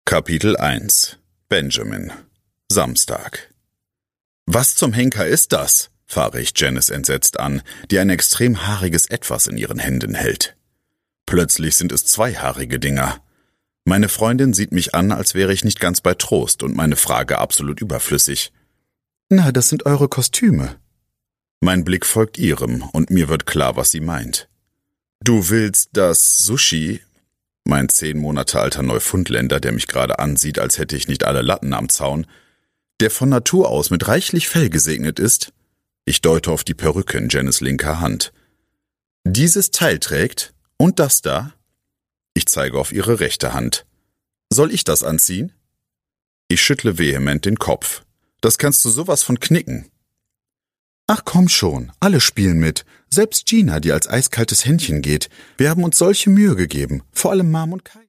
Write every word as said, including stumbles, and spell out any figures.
Kapitel eins. Benjamin. Samstag. »Was zum Henker ist das?« fahre ich Janice entsetzt an, die ein extrem haariges Etwas in ihren Händen hält. Plötzlich sind es zweihaarige Dinger. Meine Freundin sieht mich an, als wäre ich nicht ganz bei Trost und meine Frage absolut überflüssig. »Na, das sind eure Kostüme.« Mein Blick folgt ihrem und mir wird klar, was sie meint. »Du willst das Sushi?« Mein zehn Monate alter Neufundländer, der mich gerade ansieht, als hätte ich nicht alle Latten am Zaun, der von Natur aus mit reichlich Fell gesegnet ist. Ich deute auf die Perücke in Janice' linker Hand. »Dieses Teil trägt und das da?« Ich zeige auf ihre rechte Hand. »Soll ich das anziehen?« Ich schüttle vehement den Kopf. »Das kannst du sowas von knicken.« »Ach komm schon, alle spielen mit. Selbst Gina, die als eiskaltes Händchen geht. Wir haben uns solche Mühe gegeben, vor allem Mom und Kai.«